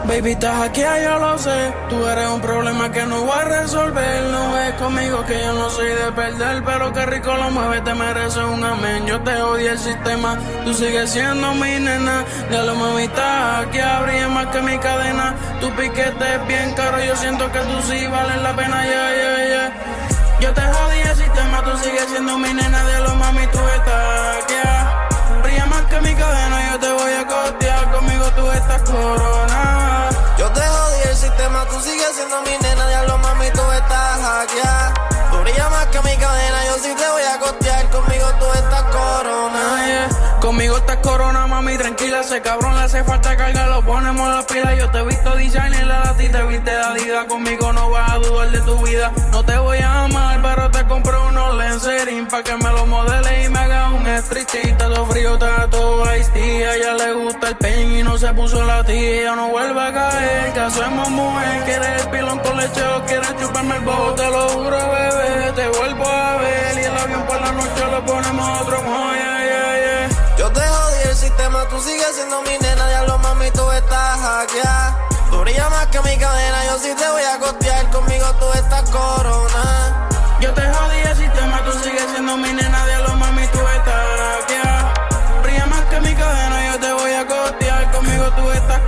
Baby, estás aquí, yo lo sé. Tú eres un problema que no voy a resolver. No es conmigo que yo no soy de perder, pero qué rico lo mueves, te mereces un amén. Yo te odio el sistema, tú sigues siendo mi nena. Ya lo mami, estás aquí, abrí más que mi cadena. Tu piquete es bien caro, yo siento que tú sí vales la pena, yeah. Yo te jodí el sistema, tú sigues siendo mi nena. De lo mami, tú estás aquí, brilla más que mi cadena, yo te voy a costear. Conmigo tú estás coronada. Yo te jodí el sistema, tú sigues siendo mi nena. Diablo mami, tú estás hackeada. Tú brillas más que mi cadena, yo sí te voy a costear. Conmigo tú estás coronada. Yeah. Conmigo estás corona, mami, tranquila. Ese cabrón le hace falta carga, lo ponemos las pilas. Yo te he visto designer, a ti te viste de Adidas. Conmigo no vas a dudar de tu vida. No te voy a amar, pero te compré unos lencerín pa' que me lo modeles y me haga un stretch. Todo frío, está todo ice tea. A ella le gusta el pen y no se puso la tía. No vuelve a caer, que hacemos mujer. Quieres el pilón con lecheo, quieres chuparme el bobo. Te lo juro, bebé, te vuelvo a ver. Y el avión por la noche lo ponemos otro modo, yeah. Yo te jodí el sistema, tú sigues siendo mi nena. Diablo mami, tú estás hackeada. Tú brillas más que mi cadena, yo sí te voy a costear. Conmigo tú estás corona. Yo te jodí el sistema, tú sigues siendo mi nena. Diablo mami, tú estás aquí. Brilla más que mi cadena, yo te voy a costear. Conmigo tú estás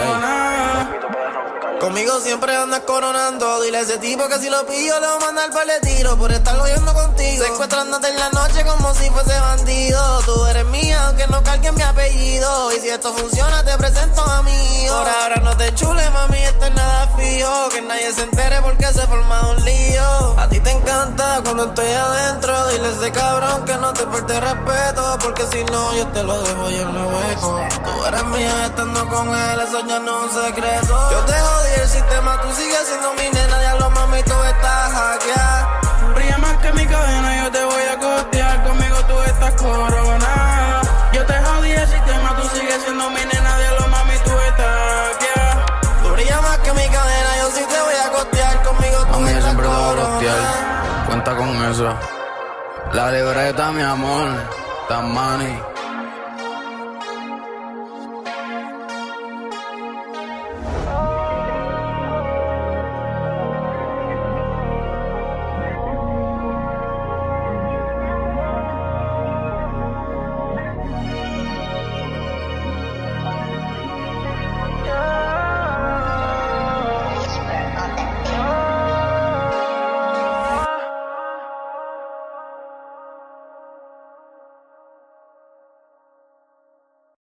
corona. Conmigo siempre andas coronando. Dile a ese tipo que si lo pillo le voy a mandar par de tiro por estar huyendo contigo. Secuestrándote en la noche como si fuese bandido. Tú eres mía aunque no cargue mi apellido. Y si esto funciona te presento a mí. Por ahora no te chules mami, esto es nada fijo. Que nadie se entere porque se forma un lío. A ti te encanta cuando estoy adentro. Dile a ese cabrón que no te falte respeto. Porque si no yo te lo dejo y en el hueco. Tú eres mía estando con él, eso ya no es un secreto. Yo te jodí el sistema, tú sigues siendo mi nena. Diablo mami, tú estás hackeada. Brilla más que mi cadena, yo te voy a costear. Conmigo tú estás coronada. Yo te jodí el sistema, tú sigues siendo mi nena. Diablo mami, tú estás aquí. Tú brillas más que mi cadena, yo sí te voy a costear. Conmigo tú mami, yo estás siempre te voy a coronada. costear. Cuenta con eso. La libreta, mi amor, tan money.